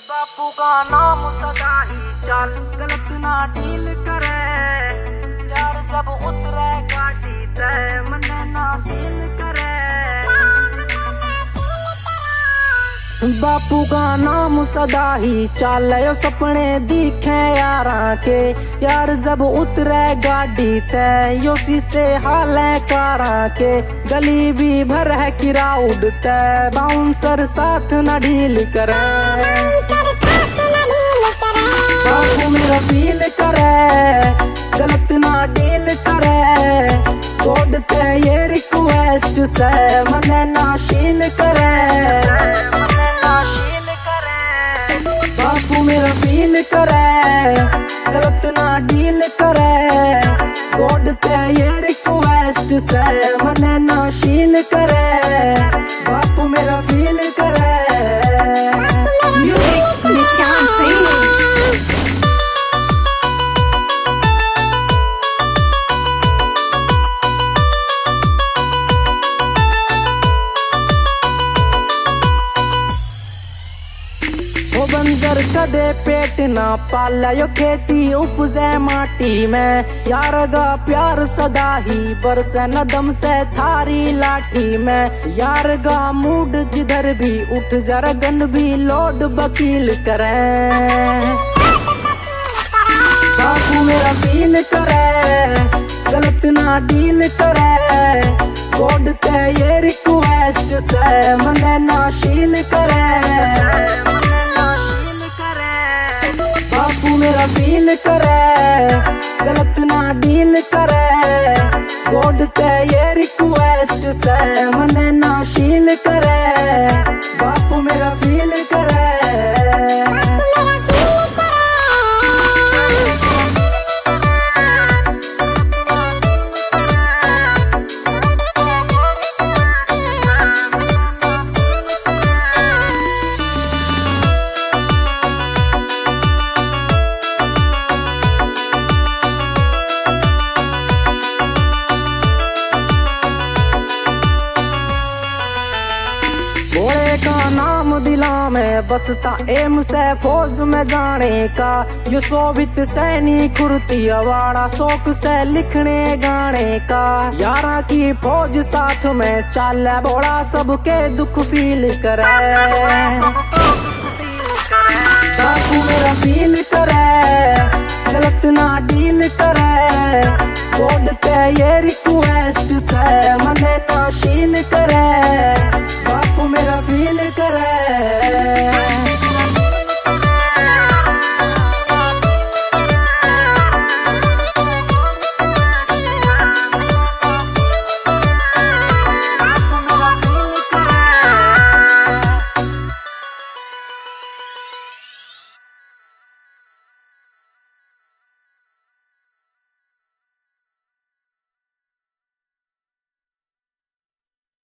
बापू का नाम सदा ही चल, गलत ना डील करे यार। जब उतरे गाड़ी तय मन ना सील करे। बापू का नाम सदा ही चल, सपने दिखे यारा के यार। जब उतरे गाड़ी तय यो शीशे हाल कारा के। गली भी भर है क्राउड तय, बाउंसर साथ न ढील करे। बापू मेरा फील करे, गलत ना डील करे। कोड ते ये रिक्वेस्ट से मने ना शील करे। बापू मेरा फील करे, गलत ना डील करे। कोड ते ये रिक्वेस्ट से मने ना शील करे। बापू मेरा फील करे। म्यूजिक निशान सिंह। बंजर कदे पेट ना पाला यो खेती उपजे माटी में। यार गा प्यार सदा ही बरसे नदम से थारी लाठी में। यार गा मूड जिधर भी उठ जरा गन भी लोड वकील करे। बापू मेरा फील करे, गलत ना डील करे। कोड ते ये रिक्वेस्ट से मने ना शील करे। बापू मेरा फील करे, गलत ना डील करे। कोड ते ये रिक्वेस्ट से मने ना शील करे। बापू मेरा फील करे। घोड़े का नाम दिला में बसता, एम से फौज में जाने का। यो शोभित सैनी कुर्ती अवाड़ा, शौक से लिखने गाने का। यारा की फौज साथ में चाले बोड़ा, सबके दुख फील करे। बापू मेरा फील करे, गलत ना डील करे। कोड ते ये